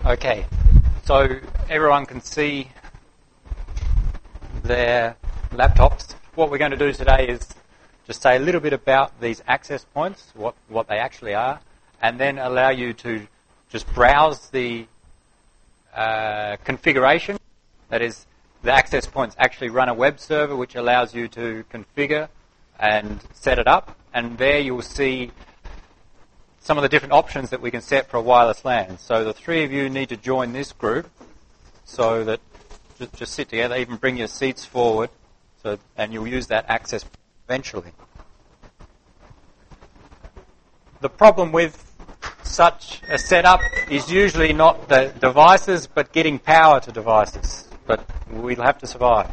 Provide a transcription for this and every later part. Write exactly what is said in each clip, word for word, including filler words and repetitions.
Okay, so everyone can see their laptops. What we're going to do today is just say a little bit about these access points, what, what they actually are, and then allow you to just browse the uh, configuration. That is, the access points actually run a web server which allows you to configure and set it up, and there you'll see some of the different options that we can set for a wireless LAN. So the three of you need to join this group so that just, just sit together, even bring your seats forward, so and you'll use that access eventually. The problem with such a setup is usually not the devices, but getting power to devices. But we'll have to survive.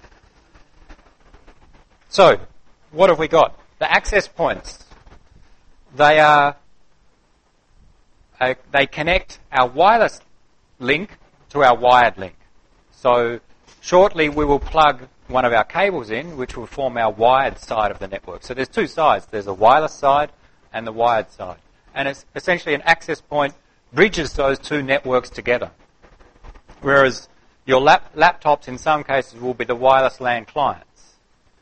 So, what have we got? The access points. They are uh, they connect our wireless link to our wired link. So, shortly we will plug one of our cables in, which will form our wired side of the network. So there's two sides. There's a wireless side and the wired side. And it's essentially an access point bridges those two networks together. Whereas your lap- laptops in some cases will be the wireless LAN clients.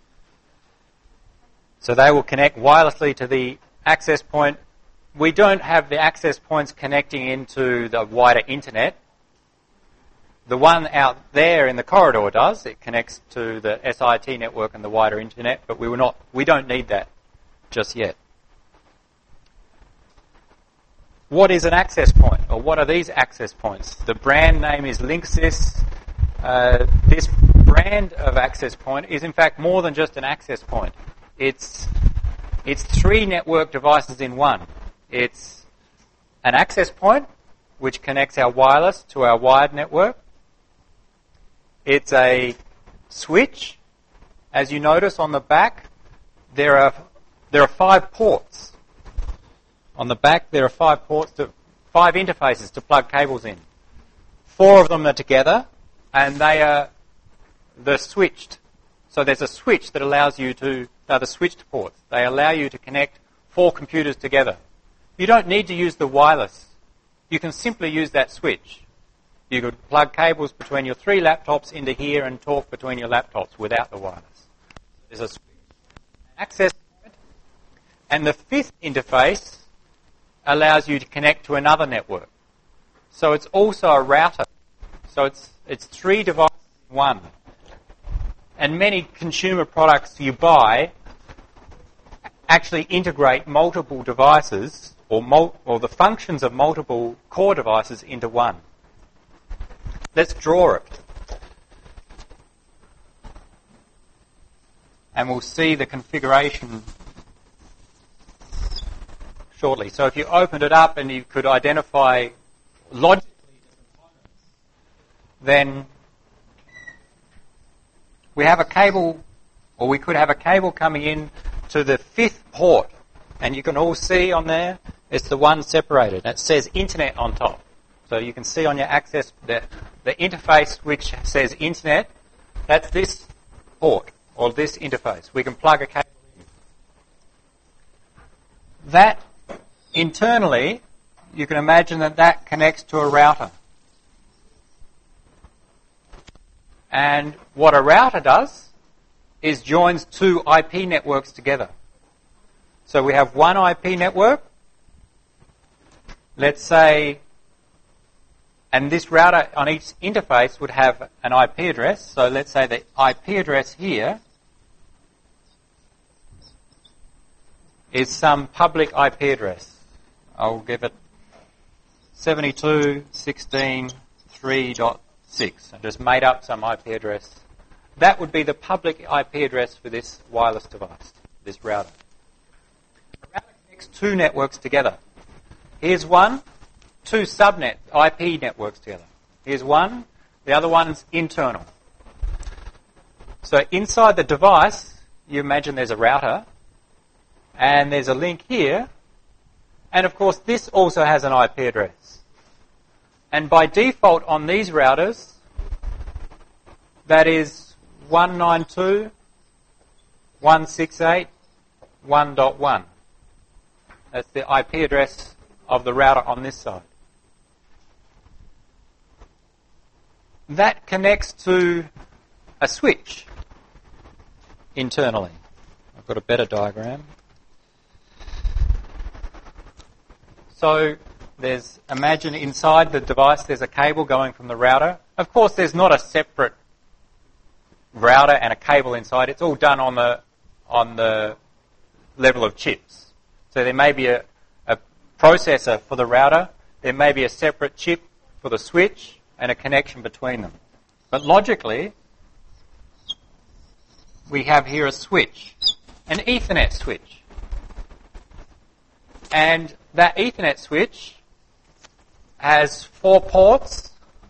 So they will connect wirelessly to the access point. We don't have the access points connecting into the wider internet. The one out there in the corridor does. It connects to the S I T network and the wider internet, but we will not. We don't need that just yet. What is an access point, or what are these access points? The brand name is Linksys. Uh, this brand of access point is in fact more than just an access point. It's it's three network devices in one. It's an access point which connects our wireless to our wired network. It's a switch. As you notice on the back, there are there are five ports. On the back, there are five ports, to, five interfaces to plug cables in. Four of them are together, and they are the switched. So there's a switch that allows you to, they're the switched ports. They allow you to connect four computers together. You don't need to use the wireless. You can simply use that switch. You could plug cables between your three laptops into here and talk between your laptops without the wireless. There's a switch. Access point. And the fifth interface allows you to connect to another network. So it's also a router. So it's it's three devices in one. And many consumer products you buy actually integrate multiple devices or, mul- or the functions of multiple core devices into one. Let's draw it. And we'll see the configuration shortly. So if you opened it up and you could identify logically the components, then we have a cable, or we could have a cable coming in to the fifth port. And you can all see on there, it's the one separated. It says Internet on top. So you can see on your access, the, the interface which says Internet, that's this port, or this interface. We can plug a cable in. That, internally, you can imagine that that connects to a router. And what a router does is joins two I P networks together. So we have one I P network. Let's say, and this router on each interface would have an I P address. So let's say the I P address here is some public I P address. I'll give it seventy-two dot sixteen dot three dot six. I just made up some I P address. That would be the public I P address for this wireless device, this router. The router connects two networks together. Here's one, two subnet I P networks together. Here's one, the other one's internal. So inside the device, you imagine there's a router, and there's a link here, and of course this also has an I P address. And by default on these routers, that is one ninety-two dot one sixty-eight dot one dot one. That's the I P address of the router on this side. that connects to a switch internally. I've got a better diagram. So there's, imagine inside the device there's a cable going from the router. Of course, there's not a separate router and a cable inside. It's all done on the on the level of chips. So there may be a, a processor for the router. There may be a separate chip for the switch and a connection between them. But logically, we have here a switch, an Ethernet switch. And that Ethernet switch has four ports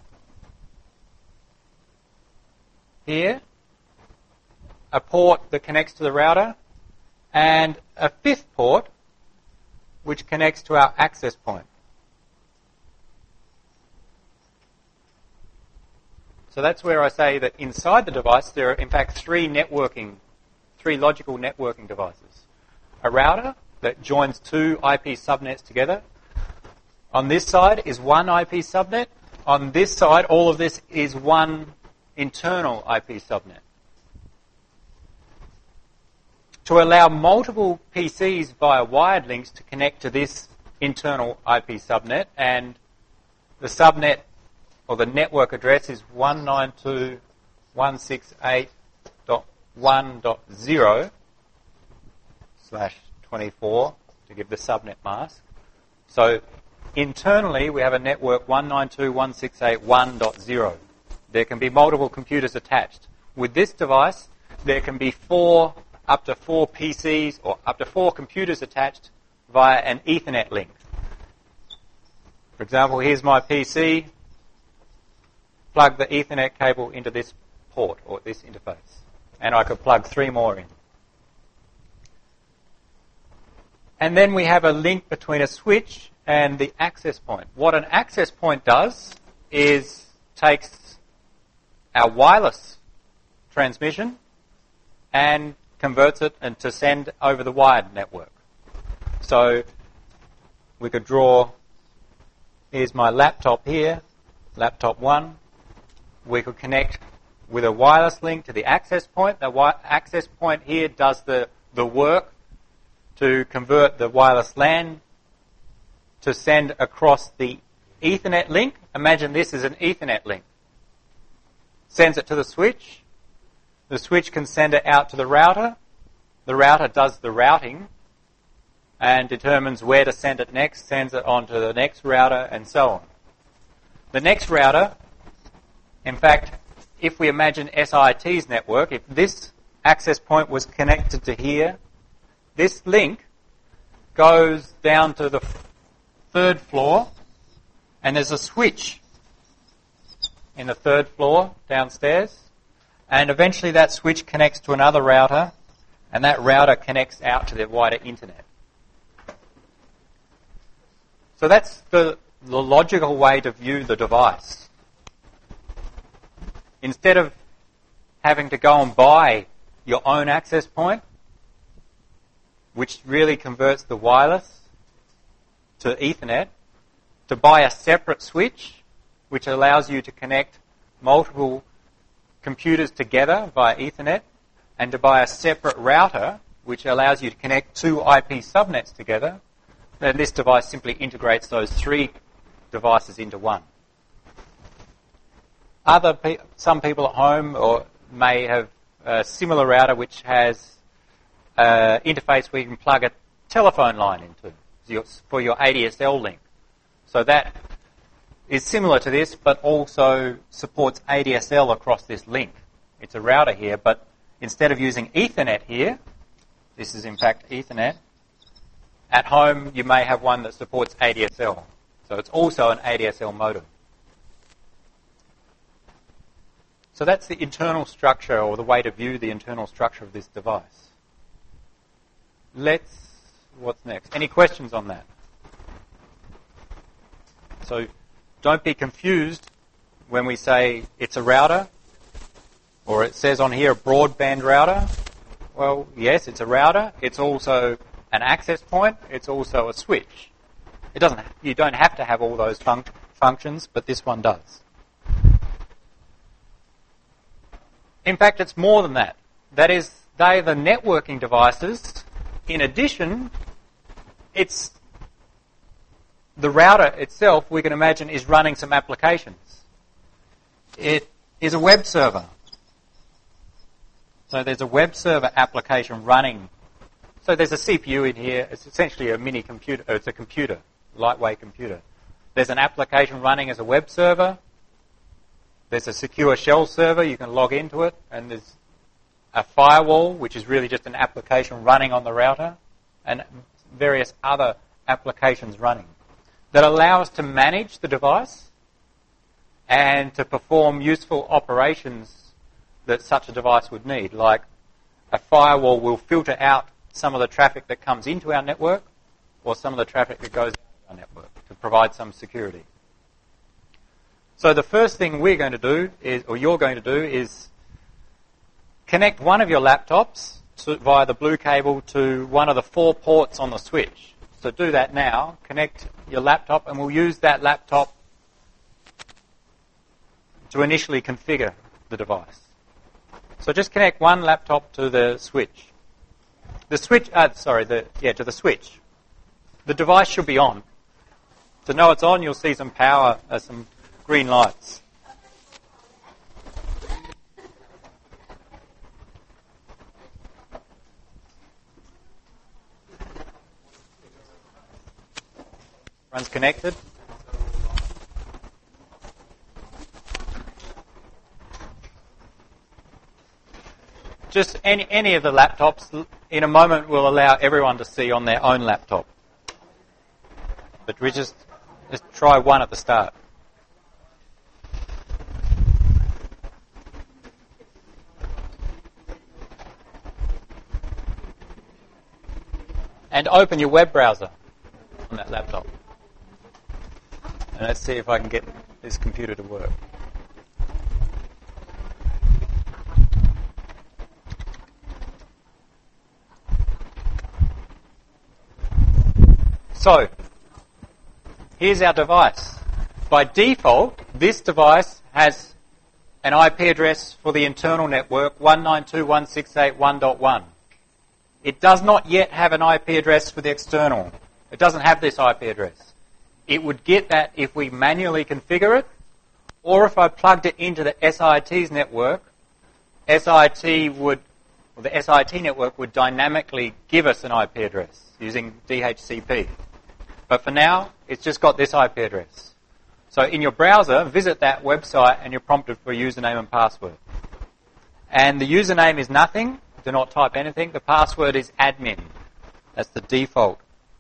here, a port that connects to the router, and a fifth port which connects to our access point. So that's where I say that inside the device there are in fact three networking, three logical networking devices. A router that joins two I P subnets together. On this side is one I P subnet. On this side, all of this is one internal I P subnet. To allow multiple P Cs via wired links to connect to this internal I P subnet, and the subnet or the network address is one ninety-two dot one sixty-eight dot one dot zero slash twenty-four to give the subnet mask. So internally we have a network one ninety-two dot one sixty-eight dot one dot zero. There can be multiple computers attached. With this device there can be four, up to four P Cs or up to four computers attached via an Ethernet link. For example, here's my P C. Plug the Ethernet cable into this port or this interface. And I could plug three more in. And then we have a link between a switch and the access point. What an access point does is takes our wireless transmission and converts it and to send over the wired network. So we could draw, here's my laptop here, laptop one. We could connect with a wireless link to the access point. The wi- access point here does the, the work to convert the wireless LAN to send across the Ethernet link. Imagine this is an Ethernet link. Sends it to the switch. The switch can send it out to the router. The router does the routing and determines where to send it next, sends it on to the next router, and so on. The next router, in fact, if we imagine S I T's network, if this access point was connected to here, this link goes down to the third floor, and there's a switch in the third floor downstairs, and eventually that switch connects to another router, and that router connects out to the wider internet. So that's the, the logical way to view the device. Instead of having to go and buy your own access point, which really converts the wireless to Ethernet, to buy a separate switch, which allows you to connect multiple computers together via Ethernet, and to buy a separate router, which allows you to connect two I P subnets together, then this device simply integrates those three devices into one. Other pe- some people at home or may have a similar router which has an interface where you can plug a telephone line into your, for your A D S L link. So that is similar to this, but also supports A D S L across this link. It's a router here, but instead of using Ethernet here, this is in fact Ethernet, at home you may have one that supports A D S L. So it's also an A D S L modem. So that's the internal structure, or the way to view the internal structure of this device. Let's, what's next? Any questions on that? So don't be confused when we say it's a router, or it says on here a broadband router. Well, yes, it's a router. It's also an access point. It's also a switch. It doesn't. You don't have to have all those func- functions, but this one does. In fact, it's more than that. That is, they're the networking devices. In addition, it's the router itself, we can imagine, is running some applications. It is a web server. So there's a web server application running. So there's a C P U in here. It's essentially a mini computer. It's a computer, lightweight computer. There's an application running as a web server. There's a secure shell server. You can log into it. And there's a firewall, which is really just an application running on the router, and various other applications running that allow us to manage the device and to perform useful operations that such a device would need. Like a firewall will filter out some of the traffic that comes into our network or some of the traffic that goes out of our network to provide some security. So the first thing we're going to do is, or you're going to do, is connect one of your laptops to, via the blue cable to one of the four ports on the switch. So do that now. Connect your laptop, and we'll use that laptop to initially configure the device. So just connect one laptop to the switch. The switch, uh, sorry, the yeah, to the switch. The device should be on. To know it's on, you'll see some power, uh, some green lights. Runs connected. Just any any of the laptops in a moment will allow everyone to see on their own laptop. But we just, just try one at the start. And open your web browser on that laptop. And let's see if I can get this computer to work. So, here's our device. By default, this device has an I P address for the internal network one ninety-two dot one sixty-eight dot one dot one. It does not yet have an I P address for the external. It doesn't have this I P address. It would get that if we manually configure it, or if I plugged it into the S I T's network, S I T would, or the S I T network would dynamically give us an I P address using D H C P. But for now, it's just got this I P address. So in your browser, visit that website and you're prompted for a username and password. And the username is nothing. Do not type anything. The password is admin. That's the default.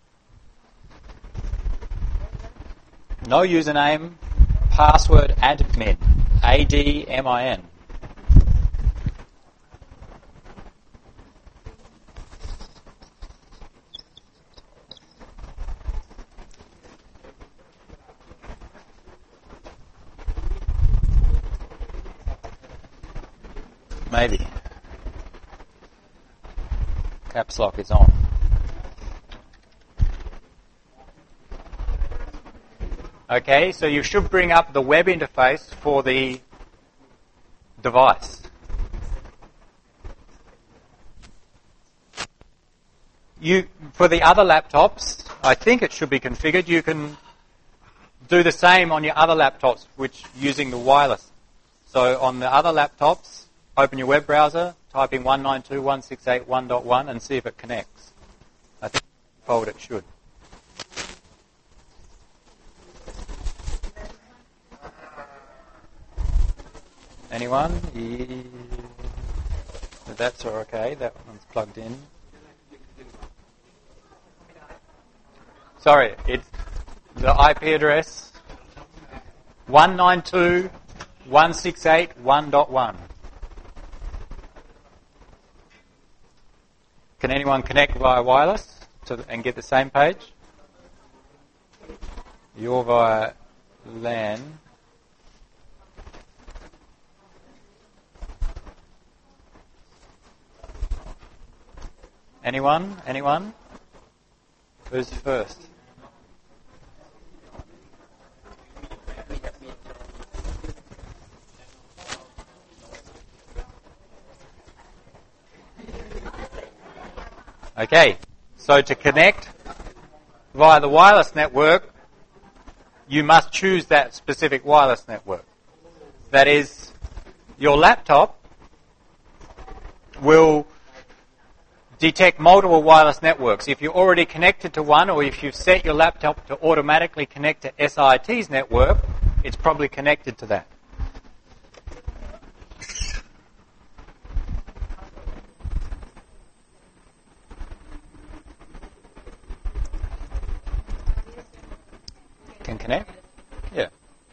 No username, password admin. A D M I N. Maybe. Caps lock is on. Okay, so you should bring up the web interface for the device. You, for the other laptops, I think it should be configured. You can do the same on your other laptops, which using the wireless. So on the other laptops, open your web browser, type in one ninety-two dot one sixty-eight dot one dot one and see if it connects. I think by default it should. Anyone? Yeah. That's okay. That one's plugged in. Sorry, it's the I P address one ninety-two dot one sixty-eight dot one dot one. Can anyone connect via wireless to, and get the same page? You're via LAN. Anyone? Anyone? Who's first? Okay, so to connect via the wireless network, you must choose that specific wireless network. That is, your laptop will detect multiple wireless networks. If you're already connected to one, or if you've set your laptop to automatically connect to S I T's network, it's probably connected to that. Can connect? Yeah.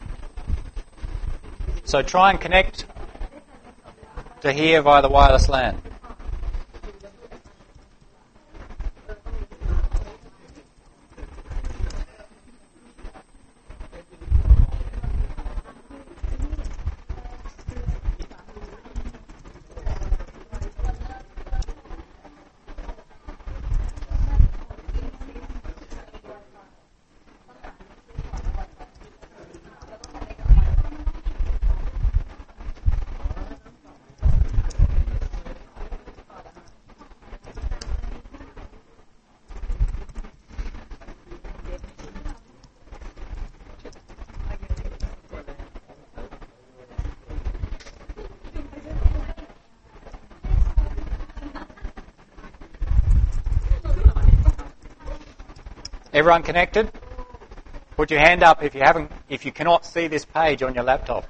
So try and connect to here via the wireless LAN. Everyone connected? Put your hand up if you haven't, if you cannot see this page on your laptop.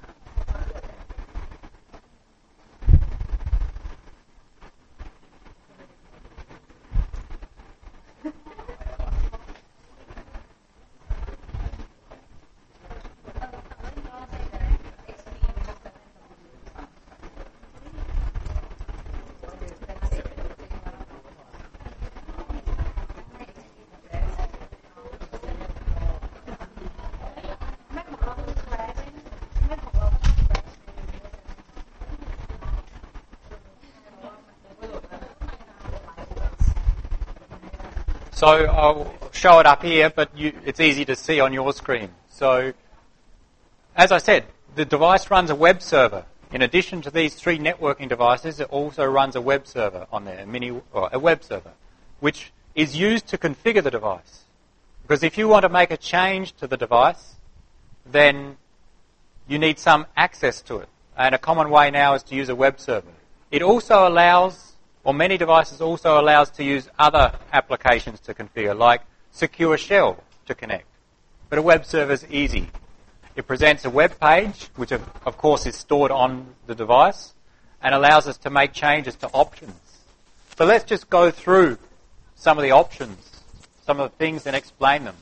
So I'll show it up here, but you, it's easy to see on your screen. So, as I said, the device runs a web server. In addition to these three networking devices, it also runs a web server on there, a mini or a web server, which is used to configure the device. Because if you want to make a change to the device, then you need some access to it. And a common way now is to use a web server. It also allows, or many devices also allows to use other applications to configure, like Secure Shell to connect. But a web server is easy. It presents a web page, which of, of course is stored on the device, and allows us to make changes to options. So let's just go through some of the options, some of the things, and explain them.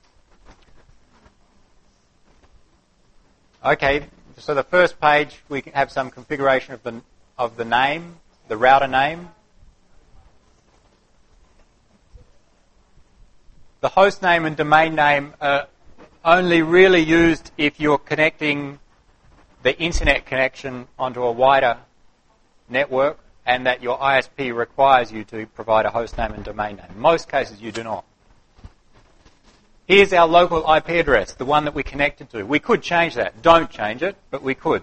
Okay, so the first page, we have some configuration of the of the name, the router name. The host name and domain name are only really used if you're connecting the internet connection onto a wider network and that your I S P requires you to provide a host name and domain name. In most cases, you do not. Here's our local I P address, the one that we connected to. We could change that. Don't change it, but we could.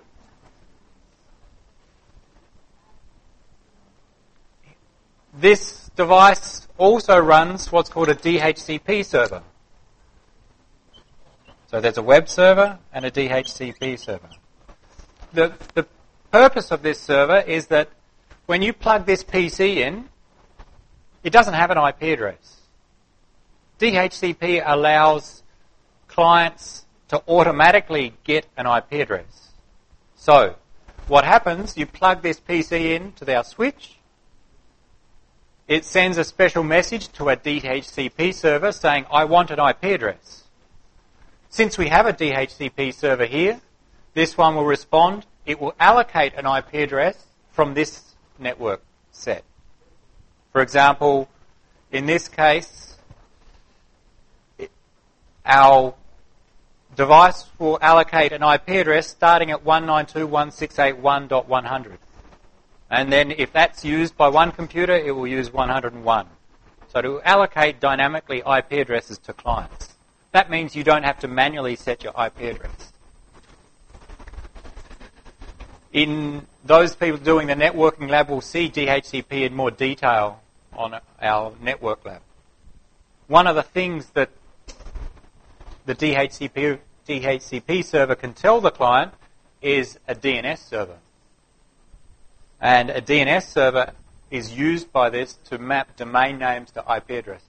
This device also runs what's called a D H C P server. So there's a web server and a D H C P server. The, the purpose of this server is that when you plug this P C in, it doesn't have an I P address. D H C P allows clients to automatically get an I P address. So what happens, you plug this P C in to our switch, it sends a special message to a D H C P server saying, I want an I P address. Since we have a D H C P server here, this one will respond. It will allocate an I P address from this network set. For example, in this case, it, our device will allocate an I P address starting at one ninety-two dot one sixty-eight dot one dot one hundred. And then if that's used by one computer, it will use one hundred one. So to allocate dynamically I P addresses to clients. That means you don't have to manually set your I P address. In those people doing the networking lab will see D H C P in more detail on our network lab. One of the things that the D H C P, D H C P server can tell the client is a D N S server. And a D N S server is used by this to map domain names to I P addresses.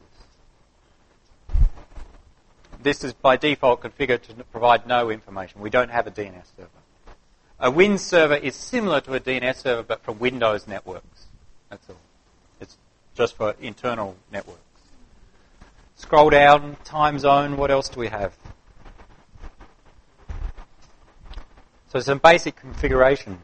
This is by default configured to provide no information. We don't have a D N S server. A Win server is similar to a D N S server, but for Windows networks. That's all. It's just for internal networks. Scroll down, time zone, what else do we have? So some basic configuration.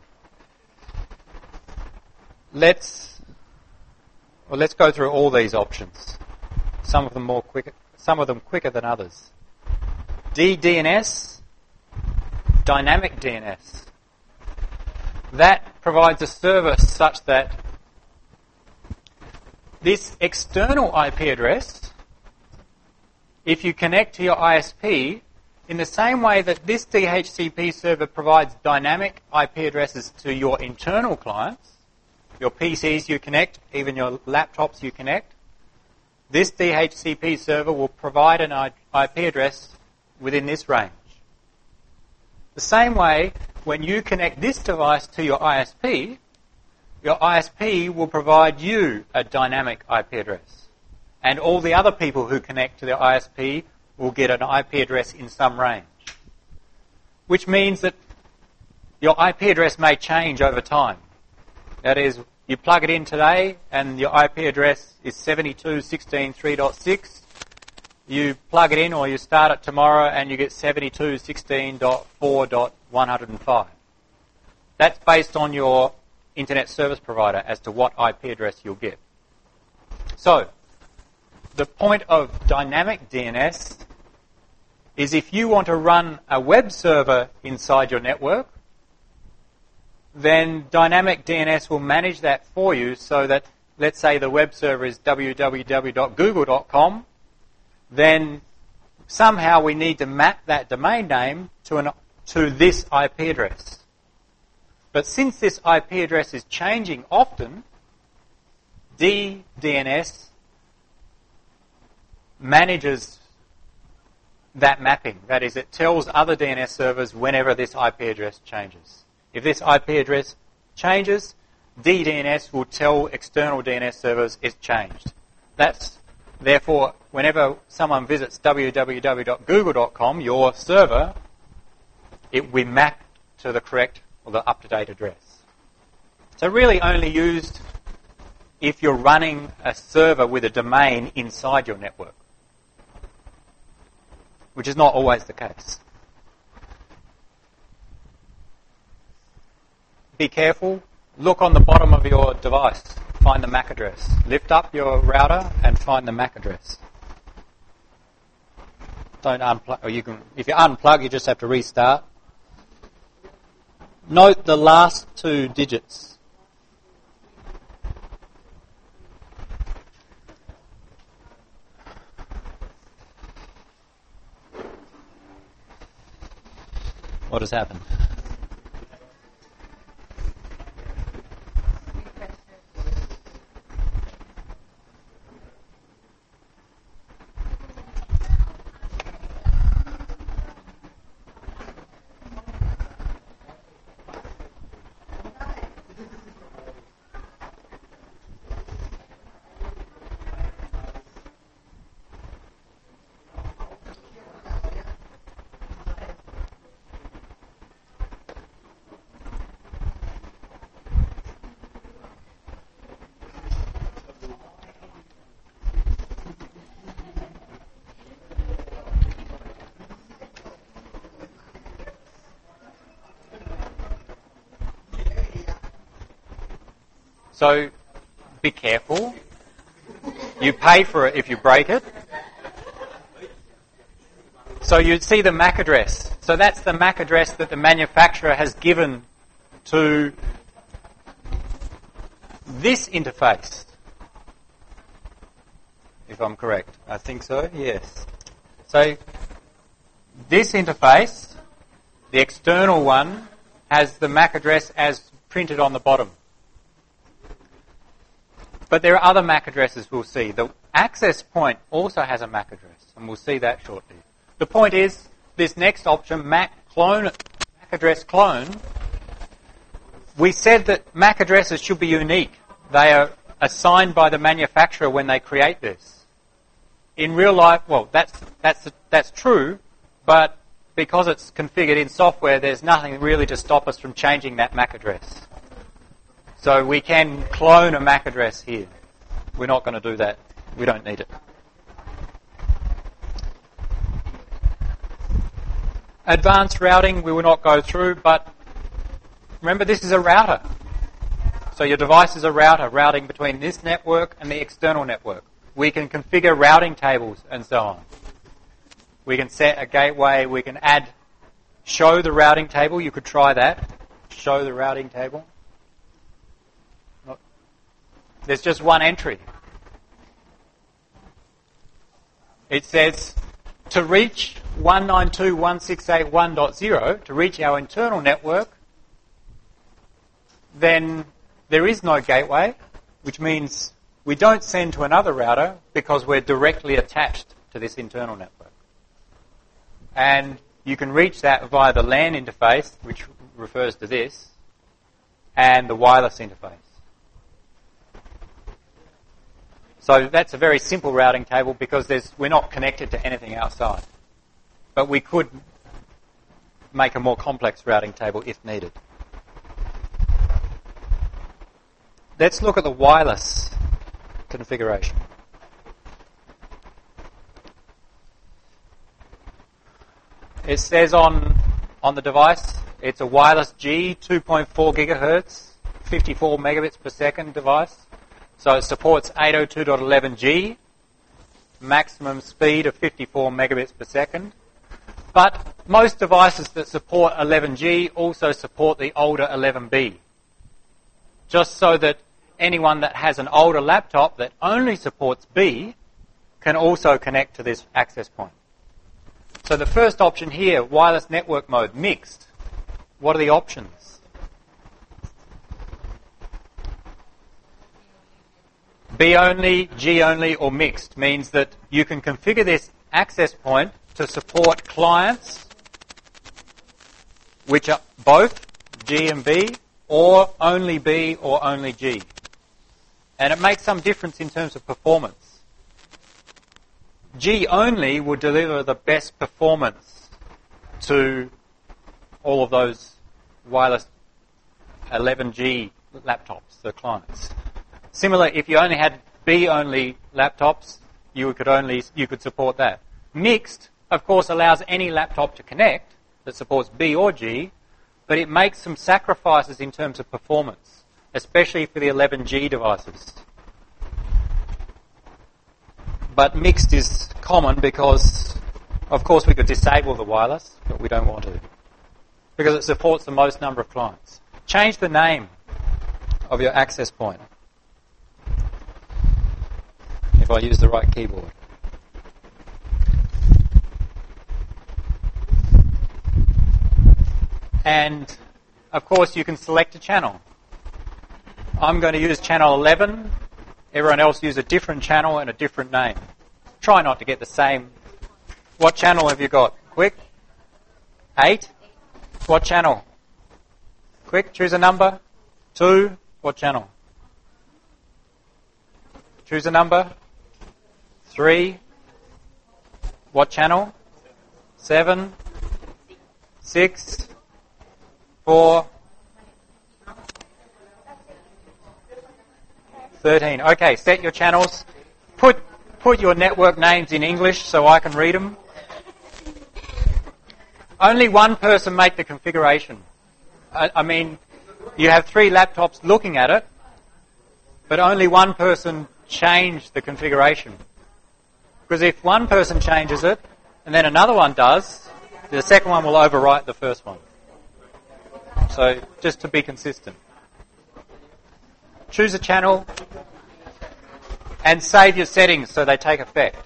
Let's well, let's go through all these options. Some of them more quicker, some of them quicker than others. D D N S, dynamic D N S. That provides a service such that this external I P address, if you connect to your I S P, in the same way that this D H C P server provides dynamic I P addresses to your internal clients, your P Cs you connect, even your laptops you connect, this D H C P server will provide an I P address within this range. The same way, when you connect this device to your I S P, your I S P will provide you a dynamic I P address. And all the other people who connect to the I S P will get an I P address in some range. Which means that your I P address may change over time. That is, you plug it in today and your I P address is seventy-two dot sixteen dot three dot six. You plug it in or you start it tomorrow and you get seventy-two dot sixteen dot four dot one oh five. That's based on your internet service provider as to what I P address you'll get. So, the point of dynamic D N S is if you want to run a web server inside your network, then dynamic D N S will manage that for you so that, let's say the web server is w w w dot google dot com, then somehow we need to map that domain name to, an, to this I P address. But since this I P address is changing often, D D N S manages that mapping. That is, it tells other D N S servers whenever this I P address changes. If this I P address changes, D D N S will tell external D N S servers it's changed. That's, therefore, whenever someone visits w w w dot google dot com, your server, it will map to the correct or the up-to-date address. So really only used if you're running a server with a domain inside your network, which is not always the case. Be careful. Look on the bottom of your device. Find the M A C address. Lift up your router and find the M A C address. Don't unplug. Or you can, if you unplug, you just have to restart. Note the last two digits. What has happened? So, be careful. You pay for it if you break it. So you see the M A C address. So that's the M A C address that the manufacturer has given to this interface. If I'm correct. I think so, yes. So this interface, the external one, has the M A C address as printed on the bottom. But there are other M A C addresses we'll see. The access point also has a M A C address, and we'll see that shortly. The point is, this next option, M A C clone, M A C address clone, we said that M A C addresses should be unique. They are assigned by the manufacturer when they create this. In real life, well, that's that's that's true, but because it's configured in software, there's nothing really to stop us from changing that M A C address. So we can clone a M A C address here. We're not going to do that. We don't need it. Advanced routing we will not go through, but remember this is a router. So your device is a router, routing between this network and the external network. We can configure routing tables and so on. We can set a gateway, we can add, show the routing table, you could try that. Show the routing table. There's just one entry. It says, to reach one ninety-two dot one sixty-eight dot one dot zero, to reach our internal network, then there is no gateway, which means we don't send to another router because we're directly attached to this internal network. And you can reach that via the LAN interface, which refers to this, and the wireless interface. So that's a very simple routing table because there's, we're not connected to anything outside. But we could make a more complex routing table if needed. Let's look at the wireless configuration. It says on, on the device, it's a wireless G two point four gigahertz, fifty-four megabits per second device. So it supports eight oh two dot eleven G, maximum speed of fifty-four megabits per second. But most devices that support eleven G also support the older eleven B. Just so that anyone that has an older laptop that only supports B can also connect to this access point. So the first option here, wireless network mode, mixed. What are the options? B only, G only, or mixed means that you can configure this access point to support clients which are both G and B, or only B or only G. And it makes some difference in terms of performance. G only will deliver the best performance to all of those wireless eleven G laptops, the clients. Similar, if you only had B only laptops, you could only you could support that. Mixed, of course, allows any laptop to connect that supports B or G, but it makes some sacrifices in terms of performance, especially for the eleven G devices. But mixed is common because, of course, we could disable the wireless, but we don't want to, because it supports the most number of clients. Change the name of your access point, if I use the right keyboard. And, of course, you can select a channel. I'm going to use channel eleven. Everyone else use a different channel and a different name. Try not to get the same. What channel have you got? Quick. Eight. What channel? Quick, choose a number. Two. What channel? Choose a number. Three. What channel? Seven. Six. Four. thirteen. Okay, set your channels. Put put your network names in English so I can read them. Only one person make the configuration. I, I mean, you have three laptops looking at it, but only one person changed the configuration. Because if one person changes it, and then another one does, the second one will overwrite the first one. So, just to be consistent. Choose a channel and save your settings so they take effect.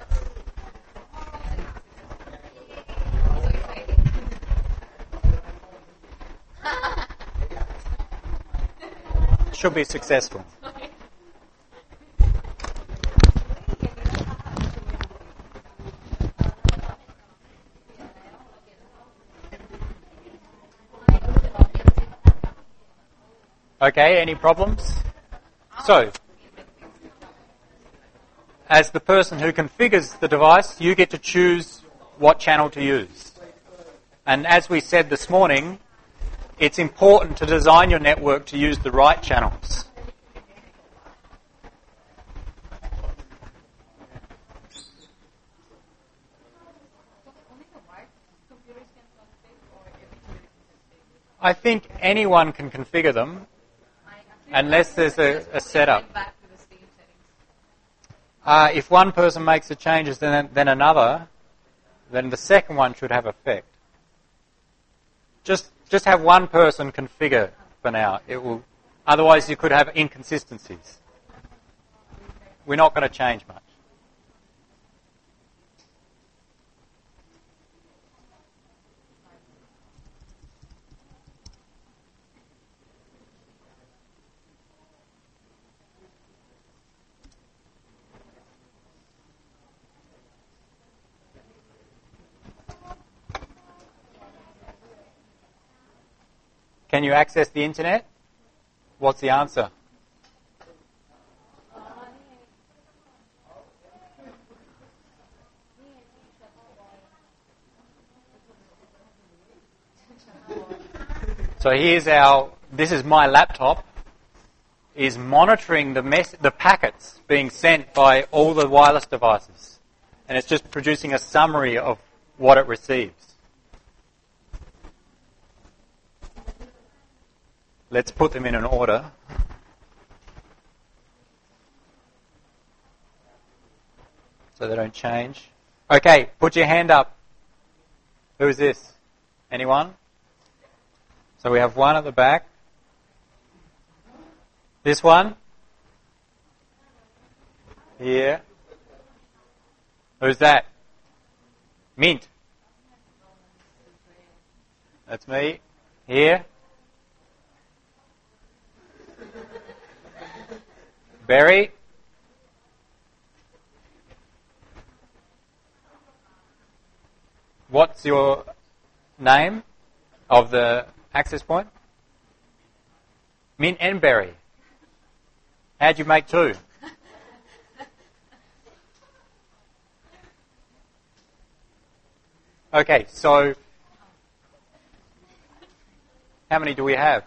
Should be successful. Okay, any problems? So, as the person who configures the device, you get to choose what channel to use. And as we said this morning, it's important to design your network to use the right channels. I think anyone can configure them, unless there's a, a setup. Uh, if one person makes the changes, then, then another, then the second one should have effect. Just just have one person configure for now. It will. Otherwise, you could have inconsistencies. We're not going to change much. Can you access the internet? What's the answer? So here's our, this is my laptop, is monitoring the mess, the packets being sent by all the wireless devices. And it's just producing a summary of what it receives. Let's put them in an order. So they don't change. Okay, put your hand up. Who is this? Anyone? So we have one at the back. This one? Here. Who's that? Mint. That's me. Here. Barry? What's your name of the access point? Mint and Barry. How'd you make two? Okay, so how many do we have?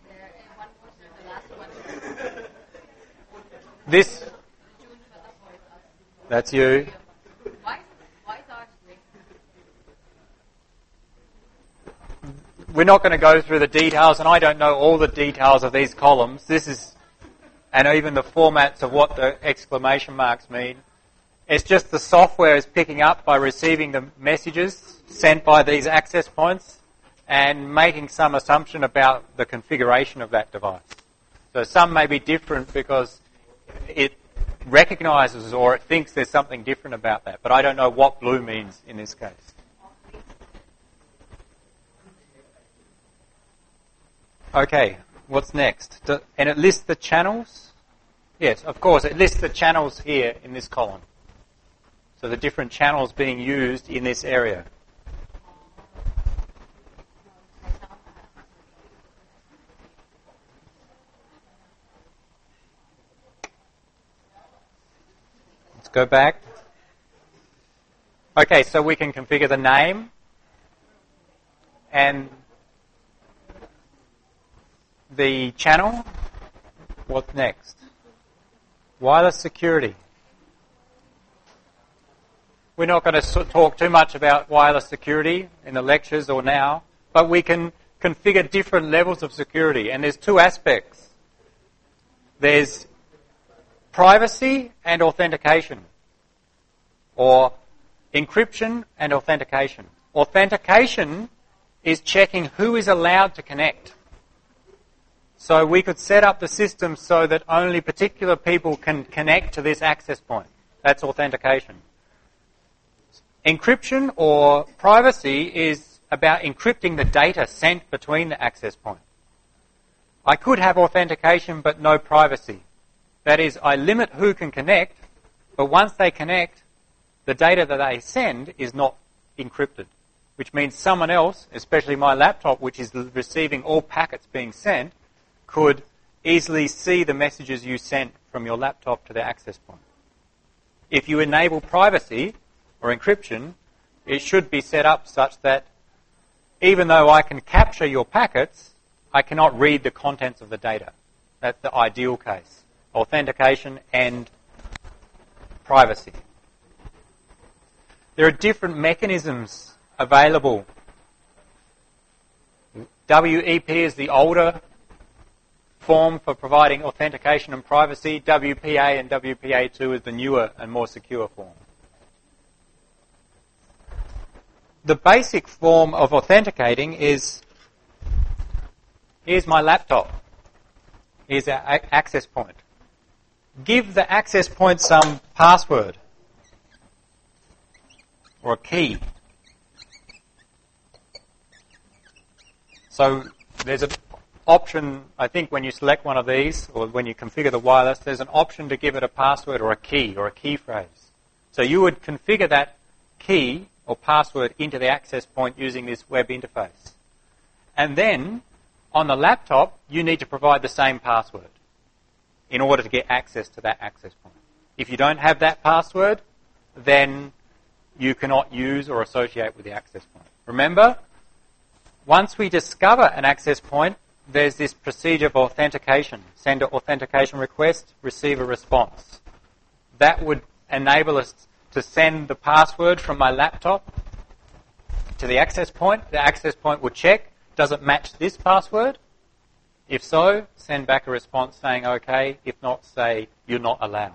This, that's you. We're not going to go through the details, and I don't know all the details of these columns. This is, and even the formats of what the exclamation marks mean. It's just the software is picking up by receiving the messages sent by these access points and making some assumption about the configuration of that device. So some may be different because it recognizes or it thinks there's something different about that. But I don't know what blue means in this case. Okay, what's next? Do, and it lists the channels? Yes, of course, it lists the channels here in this column. So the different channels being used in this area. Go back. Okay, so we can configure the name and the channel. What's next? Wireless security. We're not going to talk too much about wireless security in the lectures or now, but we can configure different levels of security, and there's two aspects. There's privacy and authentication, or encryption and authentication. Authentication is checking who is allowed to connect. So we could set up the system so that only particular people can connect to this access point. That's authentication. Encryption or privacy is about encrypting the data sent between the access point. I could have authentication but no privacy. That is, I limit who can connect, but once they connect, the data that they send is not encrypted, which means someone else, especially my laptop, which is receiving all packets being sent, could easily see the messages you sent from your laptop to the access point. If you enable privacy or encryption, it should be set up such that even though I can capture your packets, I cannot read the contents of the data. That's the ideal case. Authentication and privacy. There are different mechanisms available. W E P is the older form for providing authentication and privacy. W P A and W P A two is the newer and more secure form. The basic form of authenticating is, here's my laptop. Here's our access point. Give the access point some password or a key. So there's an option, I think, when you select one of these or when you configure the wireless, there's an option to give it a password or a key or a key phrase. So you would configure that key or password into the access point using this web interface. And then, on the laptop, you need to provide the same password in order to get access to that access point. If you don't have that password, then you cannot use or associate with the access point. Remember, once we discover an access point, there's this procedure of authentication. Send an authentication request, receive a response. That would enable us to send the password from my laptop to the access point. The access point will check, does it match this password? If so, send back a response saying okay. If not, say you're not allowed.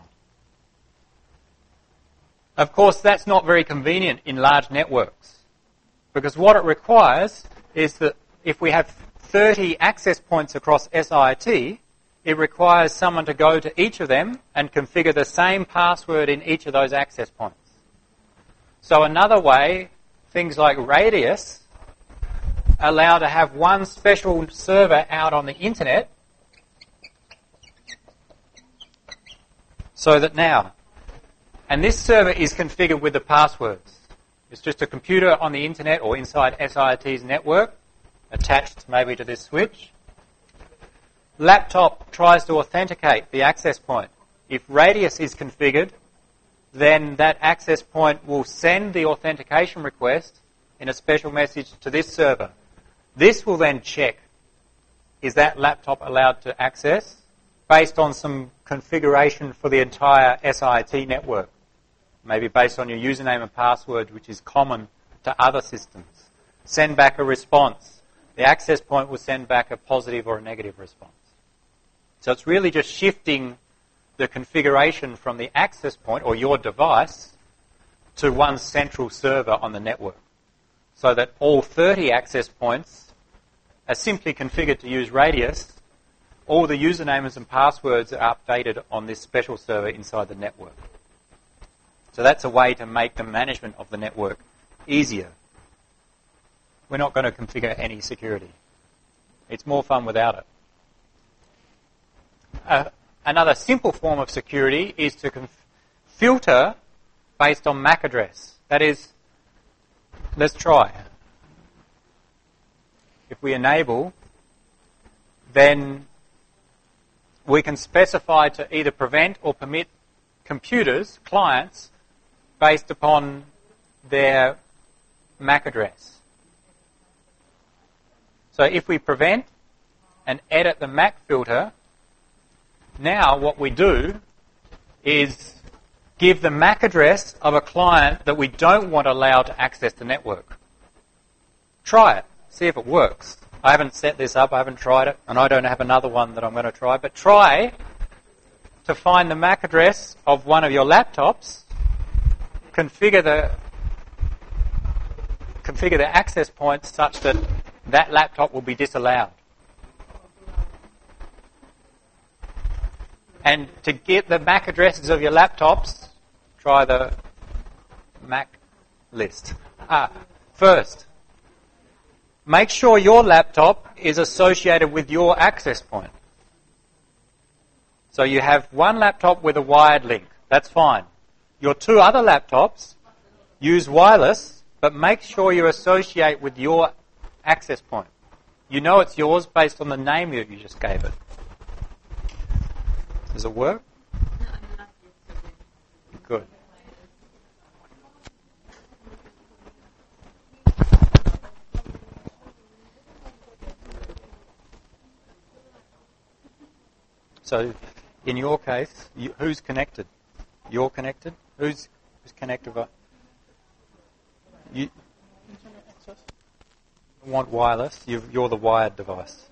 Of course, that's not very convenient in large networks, because what it requires is that if we have thirty access points across S I T, it requires someone to go to each of them and configure the same password in each of those access points. So another way, things like Radius allow to have one special server out on the internet, so that now, and this server is configured with the passwords. It's just a computer on the internet or inside S I T's network, attached maybe to this switch. Laptop tries to authenticate the access point. If Radius is configured, then that access point will send the authentication request in a special message to this server. This will then check, is that laptop allowed to access, based on some configuration for the entire S I T network. Maybe based on your username and password, which is common to other systems. Send back a response. The access point will send back a positive or a negative response. So it's really just shifting the configuration from the access point or your device to one central server on the network, so that all thirty access points are simply configured to use Radius. All the usernames and passwords are updated on this special server inside the network. So that's a way to make the management of the network easier. We're not going to configure any security. It's more fun without it. Uh, another simple form of security is to conf- filter based on M A C address. That is, let's try. If we enable, then we can specify to either prevent or permit computers, clients, based upon their M A C address. So if we prevent and edit the M A C filter, now what we do is give the M A C address of a client that we don't want allowed to access the network. Try it. See if it works. I haven't set this up, I haven't tried it, and I don't have another one that I'm going to try, but try to find the M A C address of one of your laptops, configure the configure the access points such that that laptop will be disallowed. And to get the M A C addresses of your laptops, try the M A C list. Ah, first, make sure your laptop is associated with your access point. So you have one laptop with a wired link. That's fine. Your two other laptops use wireless, but make sure you associate with your access point. You know it's yours based on the name that you just gave it. Does it work? Good. So, in your case, you, who's connected? You're connected? Who's, who's connected? You want wireless, you you're the wired device.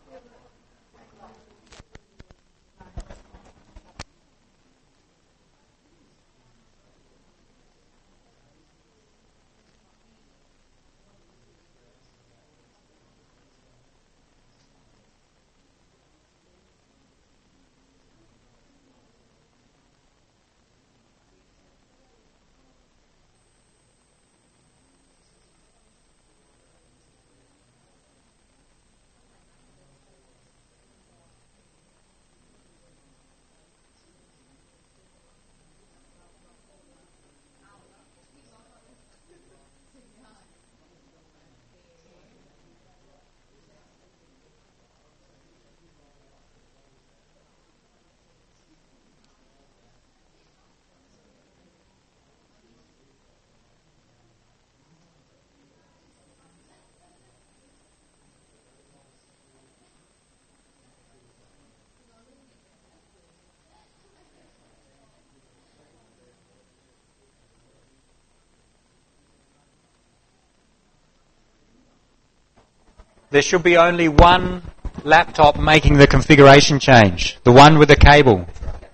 There should be only one laptop making the configuration change, the one with the cable.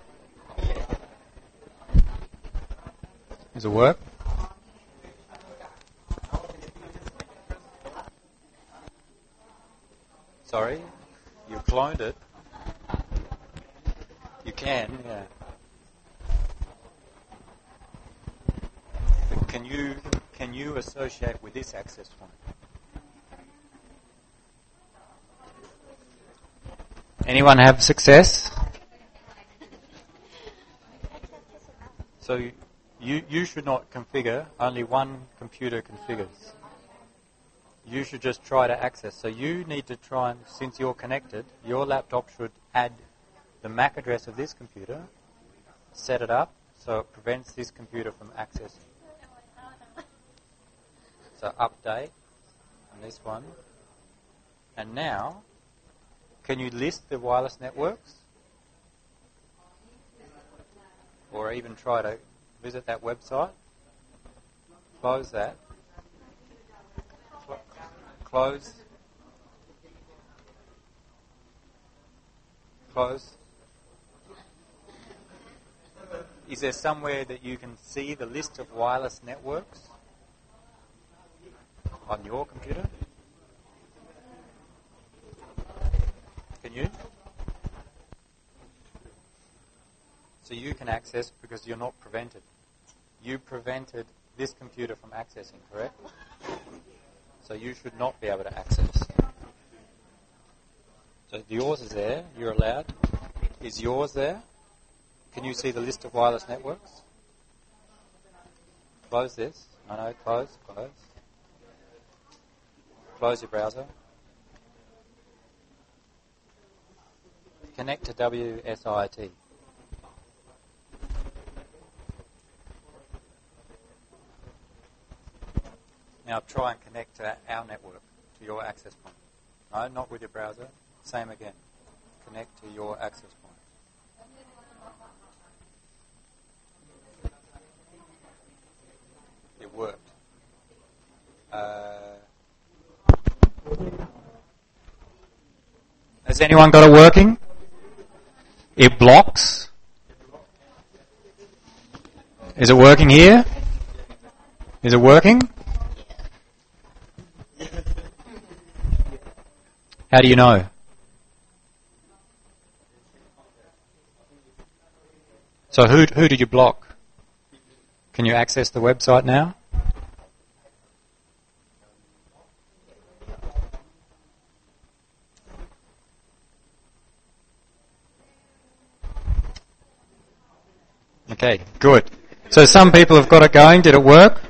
Does it work? Sorry, you cloned it. You can, yeah. But can you can you associate with this access point? Anyone have success? So you you should not configure. Only one computer configures. You should just try to access. So you need to try and, since you're connected, your laptop should add the M A C address of this computer, set it up so it prevents this computer from accessing. So update on this one. And now, can you list the wireless networks? Or even try to visit that website? Close that. Cl- close. Close. Is there somewhere that you can see the list of wireless networks on your computer? Can you? So you can access because you're not prevented. You prevented this computer from accessing, correct? So you should not be able to access. So yours is there, you're allowed. Is yours there? Can you see the list of wireless networks? Close this. No, no, close, close. Close your browser. Connect to W S I T. Now try and connect to our network, to your access point. No, not with your browser. Same again. Connect to your access point. It worked. Uh, has anyone got it working? It blocks. Is it working here? Is it working? How do you know? So who who did you block? Can you access the website now? Okay, good. So some people have got it going. Did it work?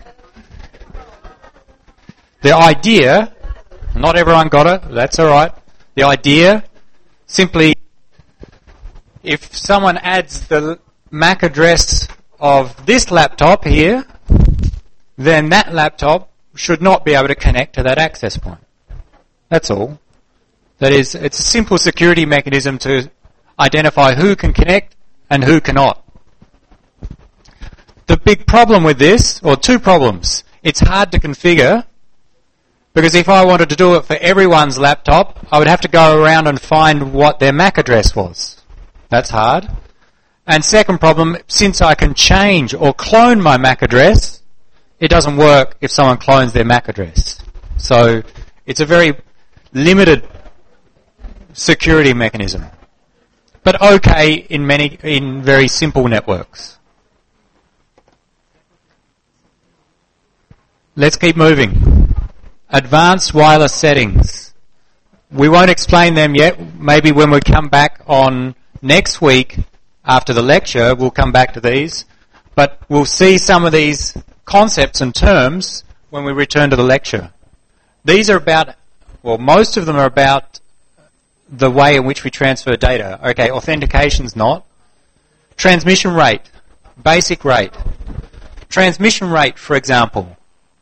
The idea, not everyone got it, that's all right. The idea, simply if someone adds the M A C address of this laptop here, then that laptop should not be able to connect to that access point. That's all. That is, it's a simple security mechanism to identify who can connect and who cannot. The big problem with this, or two problems, it's hard to configure, because if I wanted to do it for everyone's laptop, I would have to go around and find what their M A C address was. That's hard. And second problem, since I can change or clone my M A C address, it doesn't work if someone clones their M A C address. So it's a very limited security mechanism, but okay in many, in very simple networks. Let's keep moving. Advanced wireless settings. We won't explain them yet. Maybe when we come back on next week after the lecture, we'll come back to these. But we'll see some of these concepts and terms when we return to the lecture. These are about, well, most of them are about the way in which we transfer data. Okay, authentication's not. Transmission rate, basic rate. Transmission rate, for example.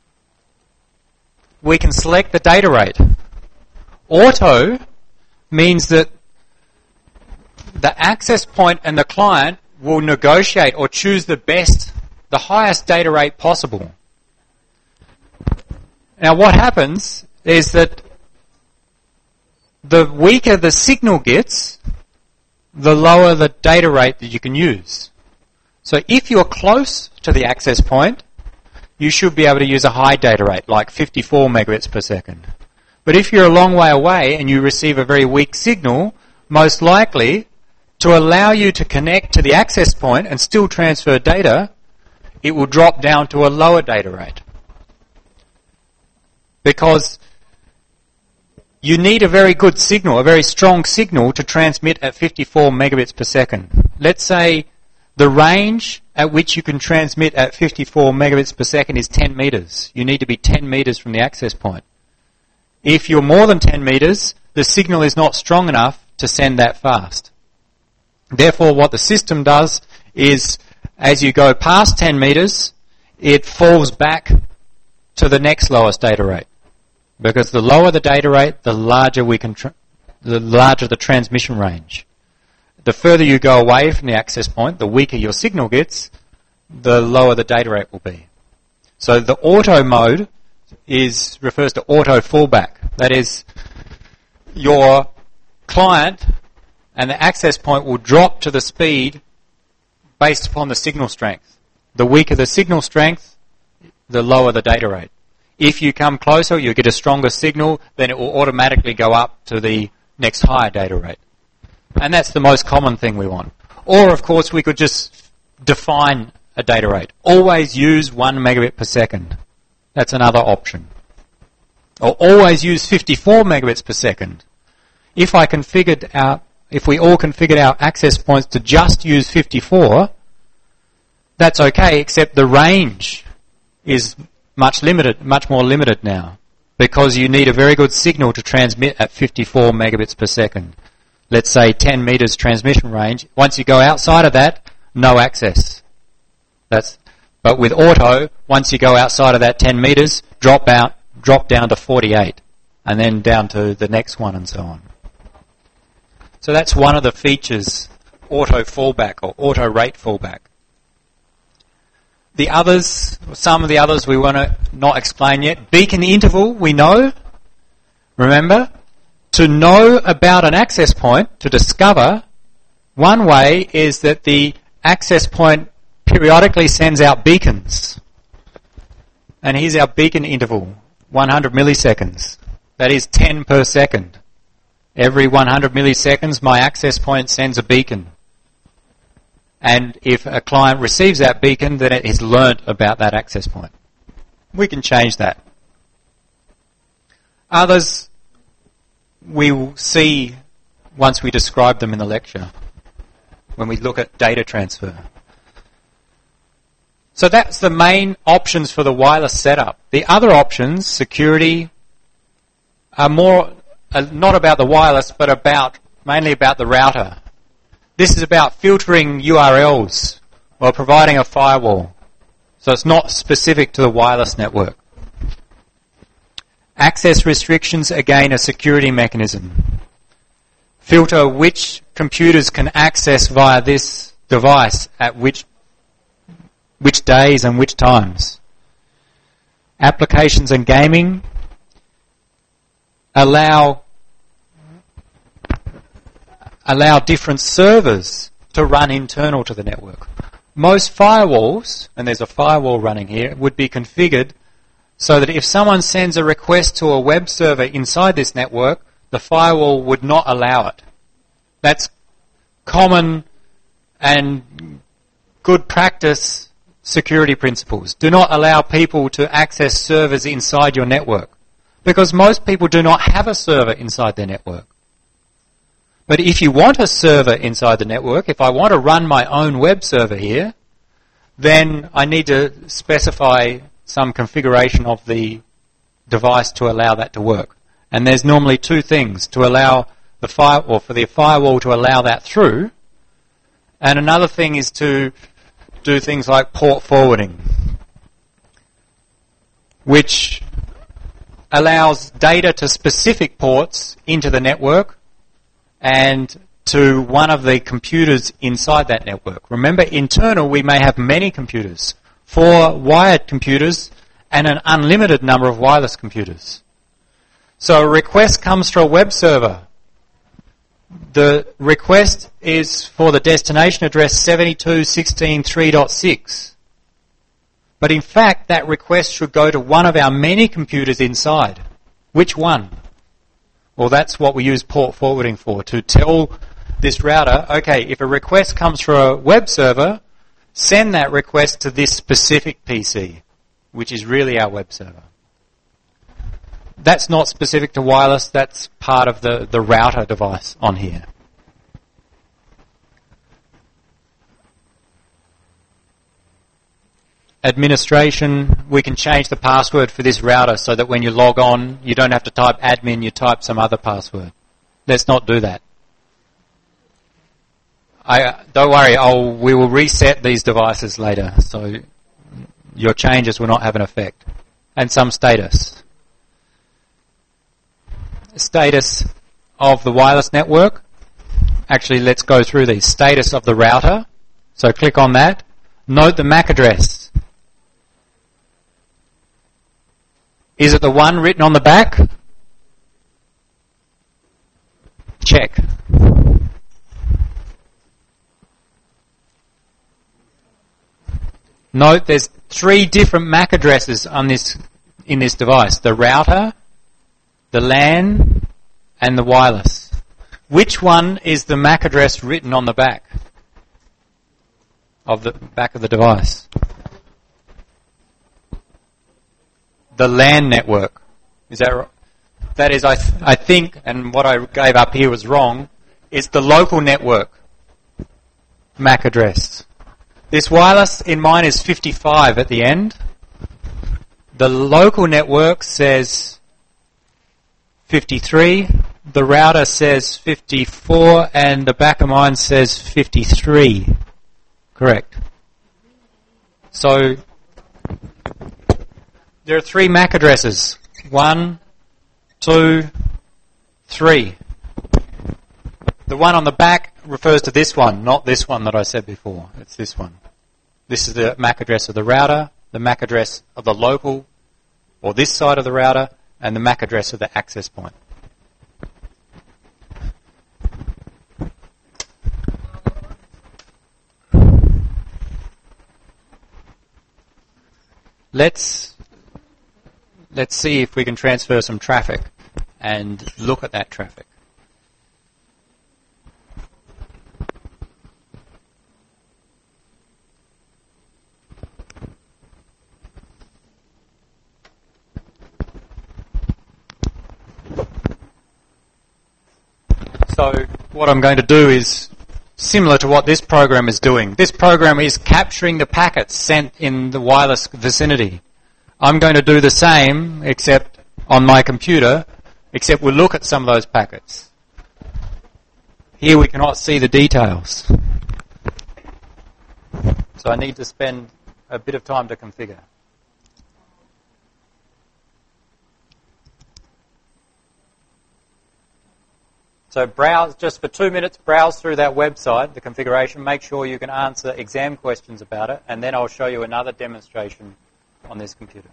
We can select the data rate. Auto means that the access point and the client will negotiate or choose the best, the highest data rate possible. Now what happens is that the weaker the signal gets, the lower the data rate that you can use. So if you're close to the access point, you should be able to use a high data rate, like fifty-four megabits per second. But if you're a long way away and you receive a very weak signal, most likely, to allow you to connect to the access point and still transfer data, it will drop down to a lower data rate. Because you need a very good signal, a very strong signal to transmit at fifty-four megabits per second. Let's say the range at which you can transmit at fifty-four megabits per second is ten meters. You need to be ten meters from the access point. If you're more than ten meters, the signal is not strong enough to send that fast. Therefore, what the system does is, as you go past ten meters, it falls back to the next lowest data rate. Because the lower the data rate, the larger we can, tra- the larger the transmission range. The further you go away from the access point, the weaker your signal gets, the lower the data rate will be. So the auto mode is refers to auto fallback. That is, your client and the access point will drop to the speed based upon the signal strength. The weaker the signal strength, the lower the data rate. If you come closer, you get a stronger signal, then it will automatically go up to the next higher data rate. And that's the most common thing we want. Or, of course, we could just define a data rate. Always use one megabit per second. That's another option. Or always use fifty-four megabits per second. If I configured our, if we all configured our access points to just use fifty-four, that's okay, except the range is much limited, much more limited now, because you need a very good signal to transmit at fifty-four megabits per second. Let's say ten meters transmission range. Once you go outside of that, no access. That's, but with auto, once you go outside of that ten meters, drop out, drop down to forty-eight, and then down to the next one and so on. So that's one of the features, auto fallback or auto rate fallback. The others, some of the others we want to not explain yet. Beacon interval, we know. Remember, to know about an access point, to discover, one way is that the access point periodically sends out beacons. And here's our beacon interval, one hundred milliseconds. That is ten per second. Every one hundred milliseconds, my access point sends a beacon. And if a client receives that beacon, then it has learnt about that access point. We can change that. Others we will see once we describe them in the lecture, when we look at data transfer. So that's the main options for the wireless setup. The other options, security, are more uh, not about the wireless, but about mainly about the router. This is about filtering U R Ls or providing a firewall. So it's not specific to the wireless network. Access restrictions, again, a security mechanism. Filter which computers can access via this device at which which days and which times. Applications and gaming allow allow different servers to run internal to the network. Most firewalls, and there's a firewall running here, would be configured so that if someone sends a request to a web server inside this network, the firewall would not allow it. That's common and good practice security principles. Do not allow people to access servers inside your network, because most people do not have a server inside their network. But if you want a server inside the network, if I want to run my own web server here, then I need to specify some configuration of the device to allow that to work. And there's normally two things: to allow the fire, or for the firewall to allow that through, and another thing is to do things like port forwarding, which allows data to specific ports into the network and to one of the computers inside that network. Remember, internal we may have many computers, four wired computers and an unlimited number of wireless computers. So a request comes to a web server. The request is for the destination address seventy-two dot sixteen dot three dot six. But in fact, that request should go to one of our many computers inside. Which one? Well, that's what we use port forwarding for, to tell this router, okay, if a request comes from a web server, send that request to this specific P C, which is really our web server. That's not specific to wireless, that's part of the, the router device on here. Administration, we can change the password for this router so that when you log on, you don't have to type admin, you type some other password. Let's not do that. I, don't worry, I'll, we will reset these devices later, so your changes will not have an effect. And some status. Status of the wireless network. Actually, let's go through these. Status of the router. So click on that. Note the M A C address. Is it the one written on the back? Check. Note there's three different M A C addresses on this in this device. The router, the LAN, and the wireless. Which one is the M A C address written on the back of the back of the device? The LAN network. Is that right? That is, I, th- I think, and what I gave up here was wrong, is the local network M A C address. This wireless in mine is fifty-five at the end. The local network says fifty-three. The router says fifty-four, and the back of mine says fifty-three. Correct. So there are three M A C addresses. One, two, three. The one on the back refers to this one, not this one that I said before. It's this one. This is the M A C address of the router, the M A C address of the local, or this side of the router, and the M A C address of the access point. Let's let's see if we can transfer some traffic and look at that traffic. So what I'm going to do is similar to what this program is doing. This program is capturing the packets sent in the wireless vicinity. I'm going to do the same, except on my computer, except we'll look at some of those packets. here we cannot see the details. So I need to spend a bit of time to configure. So browse, just for two minutes, browse through that website, the configuration, make sure you can answer exam questions about it, and then I'll show you another demonstration on this computer.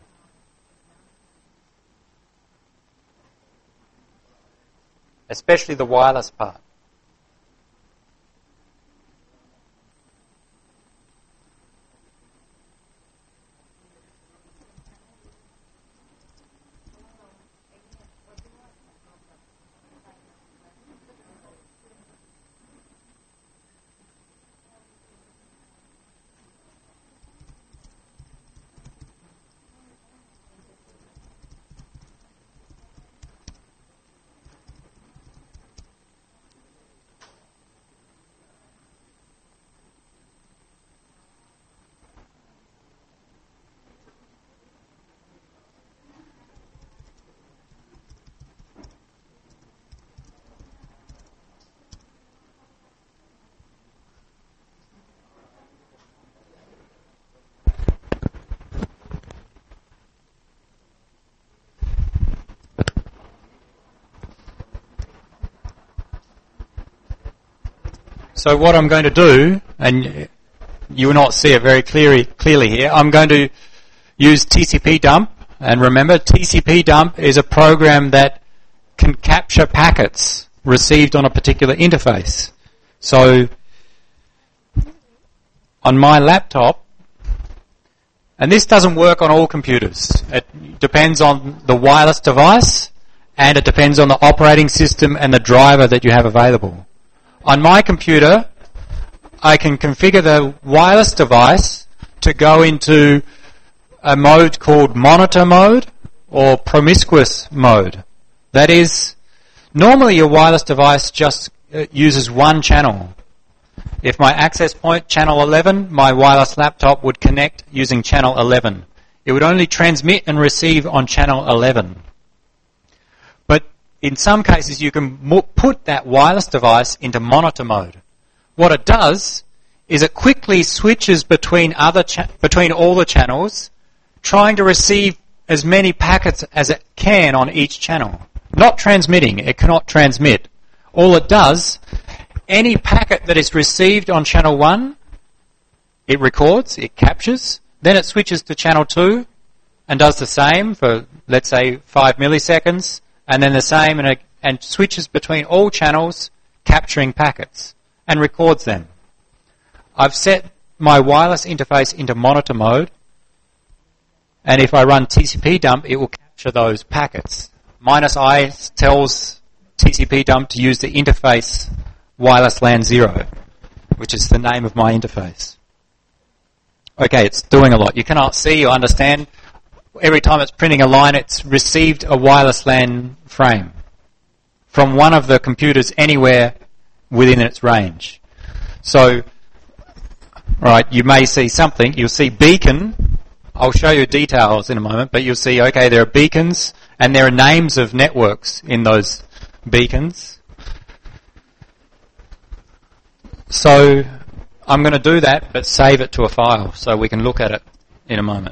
Especially the wireless part. So what I'm going to do, and you will not see it very clearly, clearly here, I'm going to use T C P dump. And remember, T C P dump is a program that can capture packets received on a particular interface. So on my laptop, and this doesn't work on all computers. It depends on the wireless device, and it depends on the operating system and the driver that you have available. On my computer, I can configure the wireless device to go into a mode called monitor mode or promiscuous mode. That is, normally your wireless device just uses one channel. If my access point, channel eleven, my wireless laptop would connect using channel eleven. It would only transmit and receive on channel eleven. But in some cases, you can mo- put that wireless device into monitor mode. What it does is it quickly switches between other cha- between all the channels, trying to receive as many packets as it can on each channel. Not transmitting. It cannot transmit. All it does, any packet that is received on channel one, it records, it captures, then it switches to channel two and does the same for, let's say, five milliseconds, and then the same, and, it, and switches between all channels, capturing packets, and records them. I've set my wireless interface into monitor mode, and if I run T C P dump, it will capture those packets. Minus I tells T C P dump to use the interface wireless LAN zero, which is the name of my interface. Okay, it's doing a lot. You cannot see or understand. Every time it's printing a line, it's received a wireless LAN frame from one of the computers anywhere within its range. So, alright, you may see something. You'll see beacon. I'll show you details in a moment, but you'll see, okay, there are beacons, and there are names of networks in those beacons. So I'm going to do that, but save it to a file so we can look at it in a moment.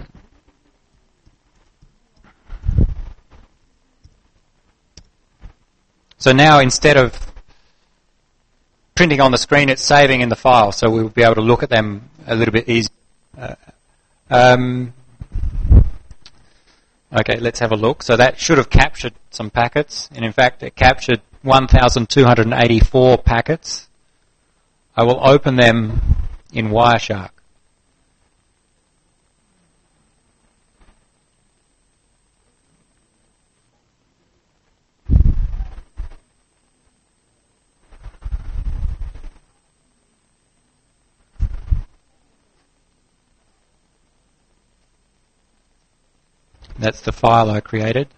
So now instead of printing on the screen, it's saving in the file, so we'll be able to look at them a little bit easier. Uh, um, okay, let's have a look. So that should have captured some packets, and in fact it captured one thousand two hundred eighty-four packets. I will open them in Wireshark. That's the file I created.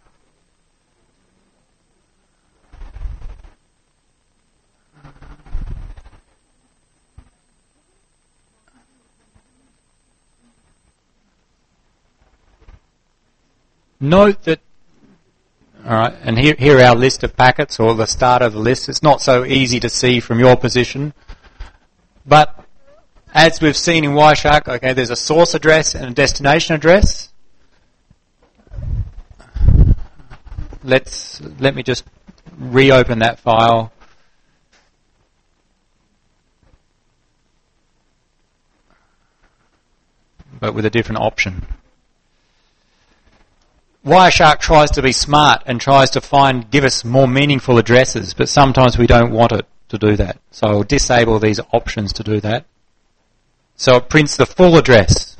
Note that, All right, and here, here are our list of packets, or the start of the list. It's not so easy to see from your position, but as we've seen in Wireshark, okay, there's a source address and a destination address. Let's let me just reopen that file. But with a different option. Wireshark tries to be smart and tries to find, give us more meaningful addresses, but sometimes we don't want it to do that. So I'll disable these options to do that. So it prints the full address.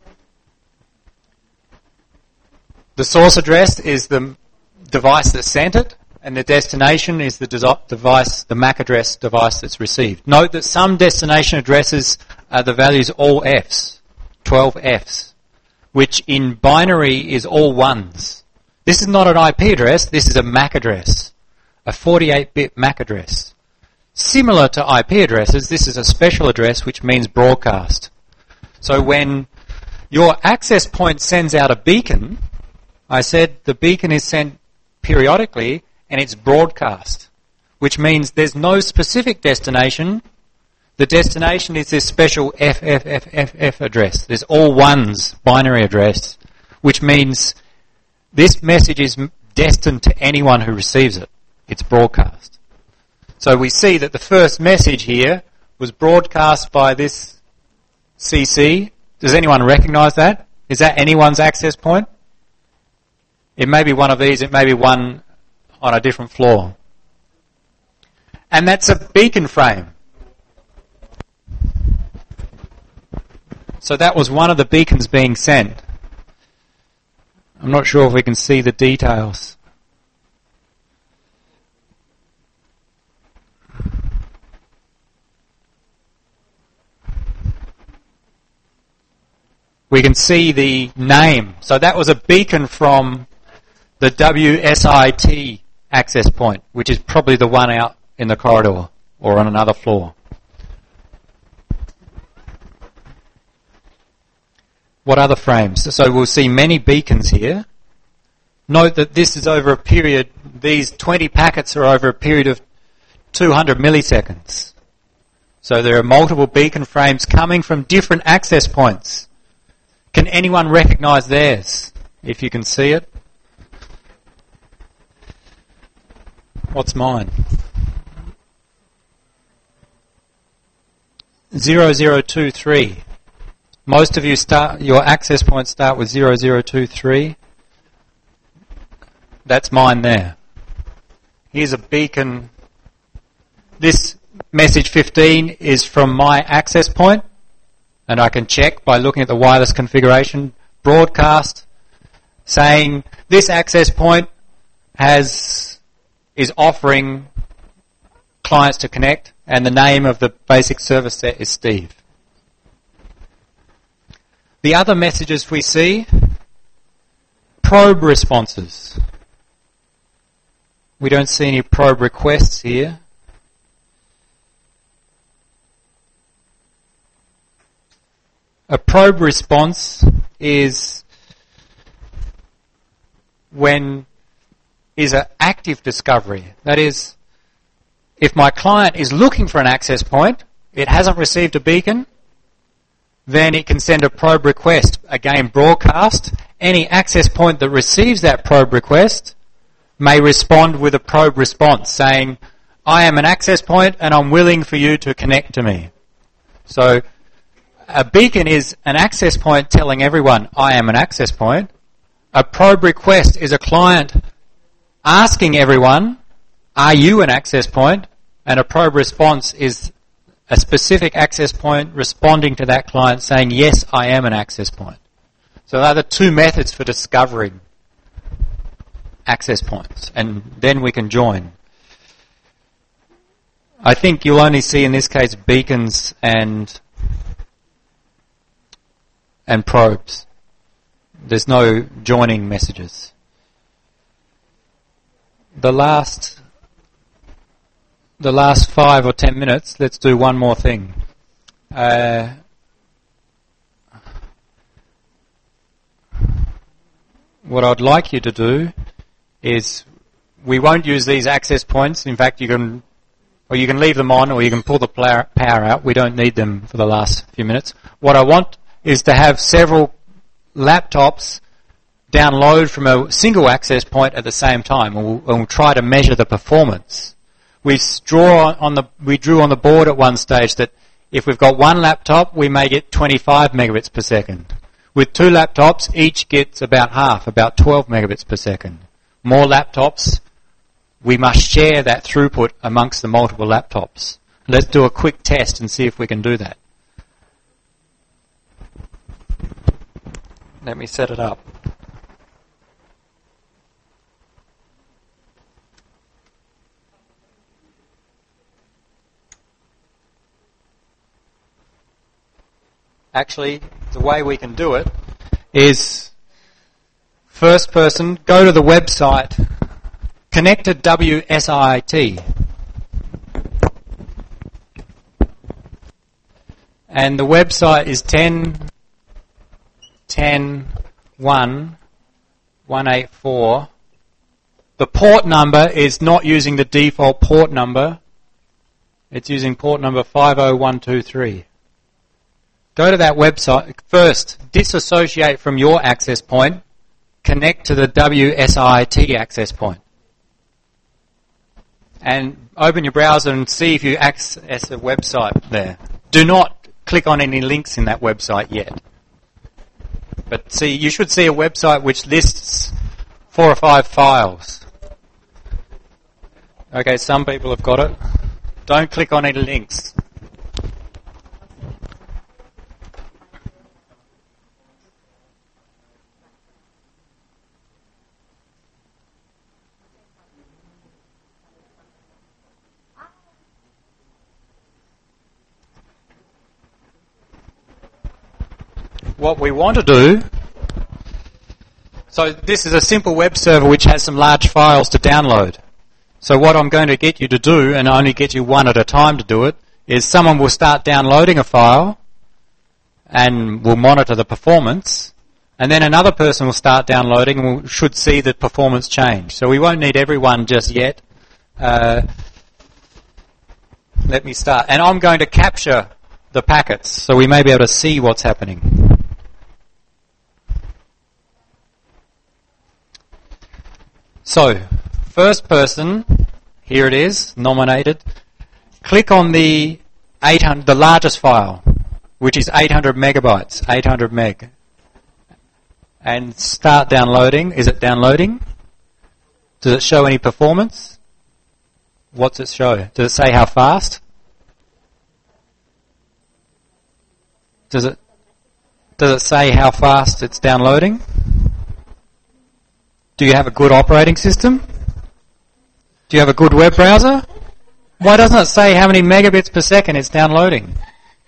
The source address is the device that sent it, and the destination is the device, the M A C address device that's received. Note that some destination addresses are the values all Fs, twelve Fs, which in binary is all ones. This is not an I P address, this is a M A C address, a forty-eight bit M A C address. Similar to I P addresses, this is a special address which means broadcast. So when your access point sends out a beacon, I said the beacon is sent periodically and it's broadcast, which means there's no specific destination. The destination is this special F F F F F address. There's all ones binary address, which means this message is destined to anyone who receives it. It's broadcast. So we see that the first message here was broadcast by this C C. Does anyone recognize that? Is that anyone's access point? It may be one of these, it may be one on a different floor. And that's a beacon frame. So that was one of the beacons being sent. I'm not sure if we can see the details. We can see the name. So that was a beacon from the W S I T access point, which is probably the one out in the corridor or on another floor. What other frames? So we'll see many beacons here. Note that this is over a period, these twenty packets are over a period of two hundred milliseconds. So there are multiple beacon frames coming from different access points. Can anyone recognize theirs, if you can see it? What's mine? zero zero two three. Most of you start, your access points start with zero zero two three. That's mine there. Here's a beacon. This message fifteen is from my access point, and I can check by looking at the wireless configuration. Broadcast saying this access point has is offering clients to connect, and the name of the basic service set is Steve. The other messages we see, probe responses. We don't see any probe requests here. A probe response is when is an active discovery. That is, if my client is looking for an access point, it hasn't received a beacon, then it can send a probe request, again broadcast. Any access point that receives that probe request may respond with a probe response saying, I am an access point and I'm willing for you to connect to me. So a beacon is an access point telling everyone, I am an access point. A probe request is a client asking everyone, are you an access point? And a probe response is a specific access point responding to that client saying, yes, I am an access point. So they're the two methods for discovering access points, and then we can join. I think you'll only see in this case beacons and and probes. There's no joining messages. The last the last five or ten minutes, let's do one more thing. Uh, what I'd like you to do is we won't use these access points. In fact, you can, or you can leave them on, or you can pull the power out. We don't need them for the last few minutes. What I want is to have several laptops download from a single access point at the same time, and we'll, and we'll try to measure the performance. We draw on the we drew on the board at one stage that if we've got one laptop, we may get twenty-five megabits per second. With two laptops, each gets about half, about twelve megabits per second. More laptops, we must share that throughput amongst the multiple laptops. Let's do a quick test and see if we can do that. Let me set it up. Actually, the way we can do it is, first person, go to the website, connect to W S I T. And the website is ten dot ten dot one dot one eighty-four. The port number is not using the default port number. It's using port number five oh one two three. Go to that website. First, disassociate from your access point. Connect to the W S I T access point. And open your browser and see if you access a website there. Do not click on any links in that website yet. But see, you should see a website which lists four or five files. Okay, some people have got it. Don't click on any links. What we want to do, so this is a simple web server which has some large files to download. So what I'm going to get you to do, and only get you one at a time to do it, is someone will start downloading a file and will monitor the performance, and then another person will start downloading and will, should see the performance change. So we won't need everyone just yet. Uh, let me start. And I'm going to capture the packets, so we may be able to see what's happening. So, first person, here it is, nominated. Click on the eight hundred, the largest file, which is eight hundred megabytes, eight hundred meg, and start downloading. Is it downloading? Does it show any performance? What's it show? Does it say how fast? Does it does it say how fast it's downloading? Do you have a good operating system? Do you have a good web browser? Why doesn't it say how many megabits per second it's downloading?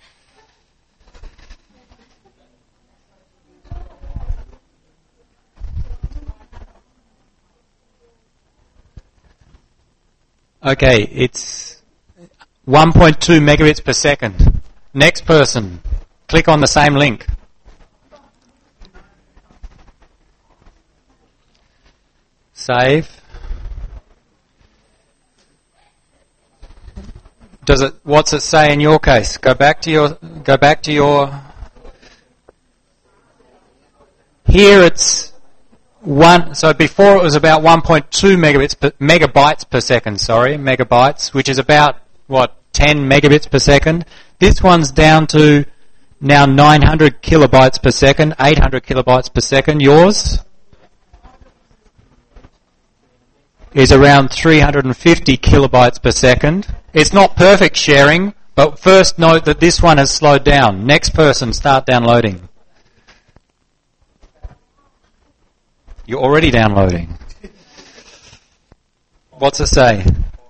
Okay, it's one point two megabits per second. Next person, click on the same link. Save. Does it? What's it say in your case? Go back to your. Go back to your. Here it's one. So before it was about one point two megabits per, megabytes per second. Sorry, megabytes, which is about what ten megabits per second. This one's down to now nine hundred kilobytes per second, eight hundred kilobytes per second. Yours is around three hundred fifty kilobytes per second. It's not perfect sharing, but first note that this one has slowed down. Next person, start downloading. You're already downloading. What's it say?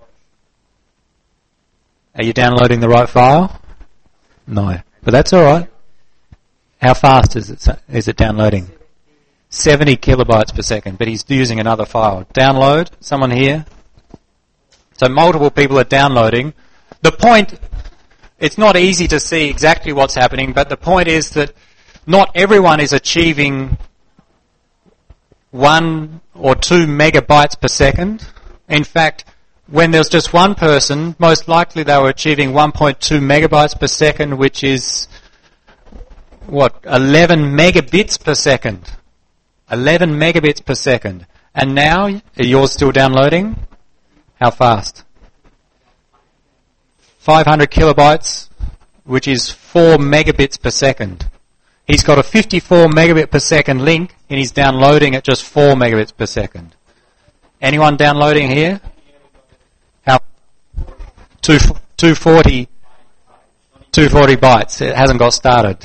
Are you downloading the right file? No, but that's all right. How fast is it? Is it downloading? seventy kilobytes per second, but he's using another file. Download, someone here. So multiple people are downloading. The point, it's not easy to see exactly what's happening, but the point is that not everyone is achieving one or two megabytes per second. In fact, when there was just one person, most likely they were achieving one point two megabytes per second, which is, what, eleven megabits per second. eleven megabits per second. And now, are yours still downloading? How fast? five hundred kilobytes, which is four megabits per second. He's got a fifty-four megabit per second link, and he's downloading at just four megabits per second. Anyone downloading here? How? two forty, two forty bytes. It hasn't got started.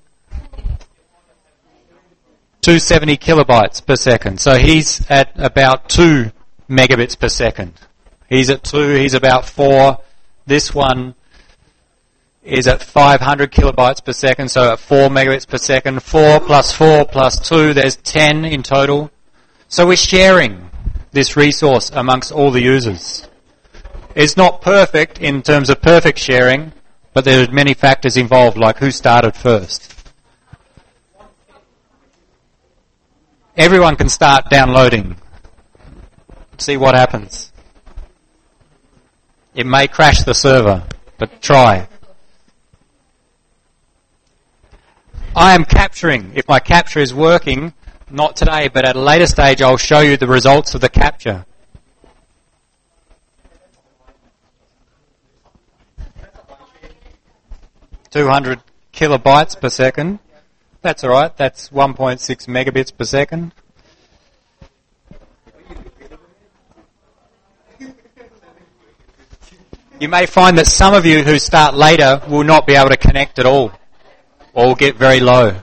two hundred seventy kilobytes per second. So he's at about two megabits per second. He's at two, he's about four. This one is at five hundred kilobytes per second, so at four megabits per second. four plus four plus two, there's ten in total. So we're sharing this resource amongst all the users. It's not perfect in terms of perfect sharing, but there are many factors involved, like who started first. Everyone can start downloading. See what happens. It may crash the server, but try. I am capturing. If my capture is working, not today, but at a later stage, I'll show you the results of the capture. two hundred kilobytes per second. That's all right. That's one point six megabits per second. You may find that some of you who start later will not be able to connect at all, or will get very low.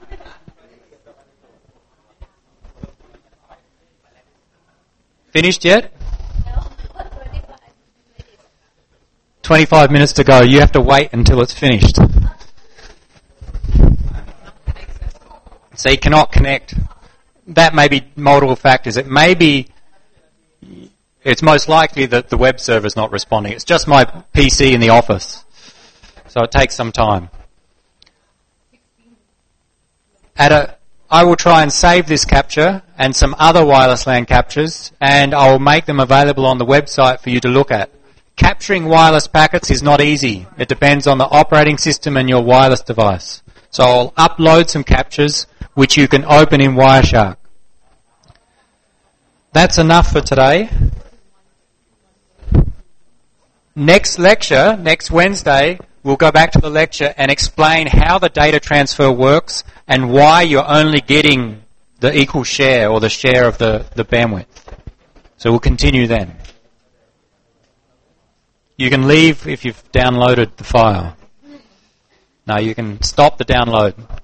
Finished yet? twenty-five minutes to go. You have to wait until it's finished. So you cannot connect. That may be multiple factors. It may be, it's most likely that the web server is not responding. It's just my P C in the office. So it takes some time. At a, I will try and save this capture and some other wireless LAN captures, and I will make them available on the website for you to look at. Capturing wireless packets is not easy. It depends on the operating system and your wireless device. So I'll upload some captures which you can open in Wireshark. That's enough for today. Next lecture, next Wednesday, we'll go back to the lecture and explain how the data transfer works and why you're only getting the equal share or the share of the, the bandwidth. So we'll continue then. You can leave if you've downloaded the file. No, you can stop the download.